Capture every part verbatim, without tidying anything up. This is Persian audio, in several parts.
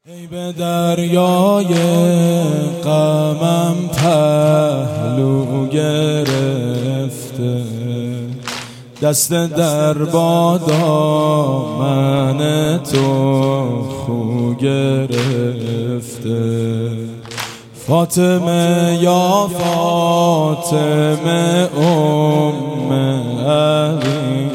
ای به دریای غمم پهلو گرفته، دست در با دامن تو خو گرفته. فاطمه یا فاطمه ام علی،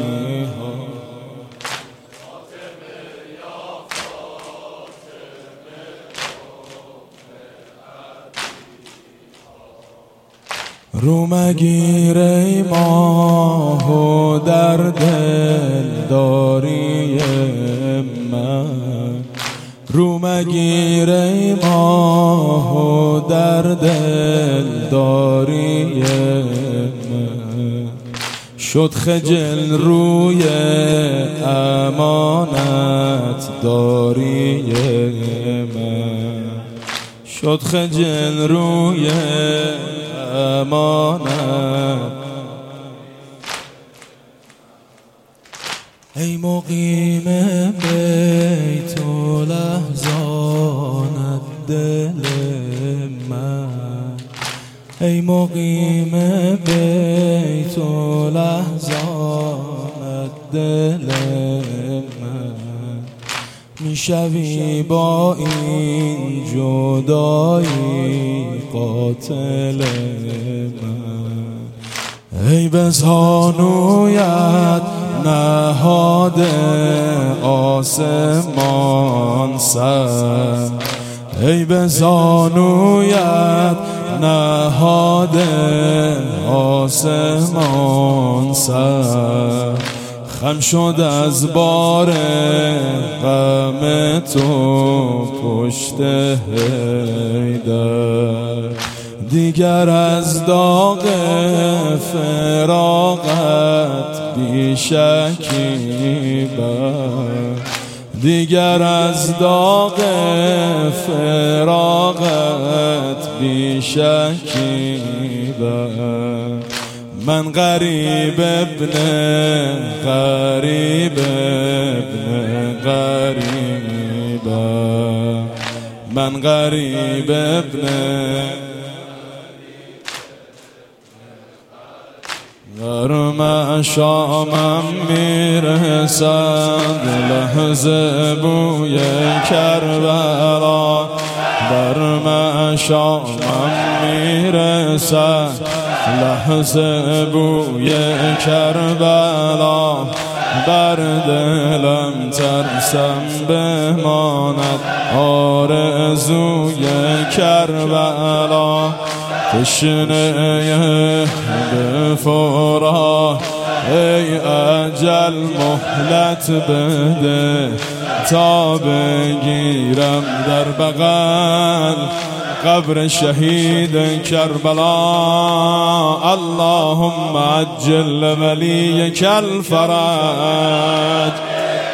رو مگیر ای ماه و در دل داری من، رو مگیر ای ماه و در دل داری من. شد خجل روی امانت داری من، شد خجل روی امانت. ای مقیم بیت و لحظانت دل من، ای مقیم بیت و لحظانت دل من. میشوی با این جدایی قاتل من، ای به زانویت نهاده آسمان سر، ای به زانویت نهاده آسمان سر. خم شد از بار غم تو پشت حیدر، دیگر از داغ فراقت بی شکی بر، دیگر از داغ فراقت بی شکی بر. من غریب ابن غریب ابن غریبم، من غریب ابن در مشامم میرسد لحظه بوی کربلا، در مشامم میرسد لحظه بوی کربلا. بر دلم ترسم بماند آرزوی کربلا، تشنه بفرا ای اجل مهلت بده تا بگیرم در بغل قبر شهید کربلا. اللهم عجل ولیک الفرج.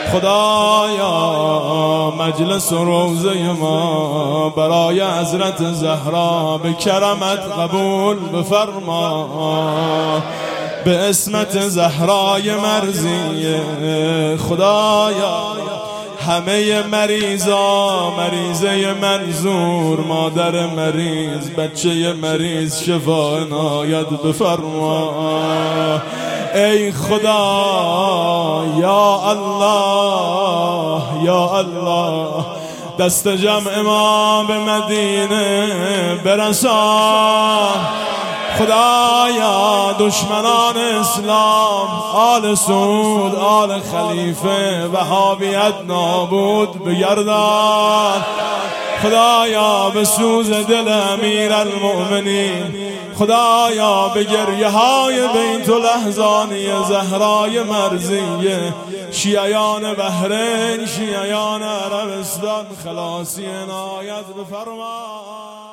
خدایا مجلس روزه ما برای حضرت زهرا به کرمت قبول بفرما، به اسمت زهرای مرضیه. خدایا همه مریضا، مریضه منظور، مادر مریض، بچه مریض شفا عنایت بفرما. ای خدا یا الله یا الله، دست جمع ما به مدینه برسان. خدایا دشمنان اسلام، آل سعود، آل خلیفه، وهابیت نابود بگردان. خدایا به سوز دل امیر المؤمنین، خدایا به گریه های بیت لحظانی زهرای مرضیه، شیعیان بحرین، شیعیان عربستان خلاصی عنایت بفرما.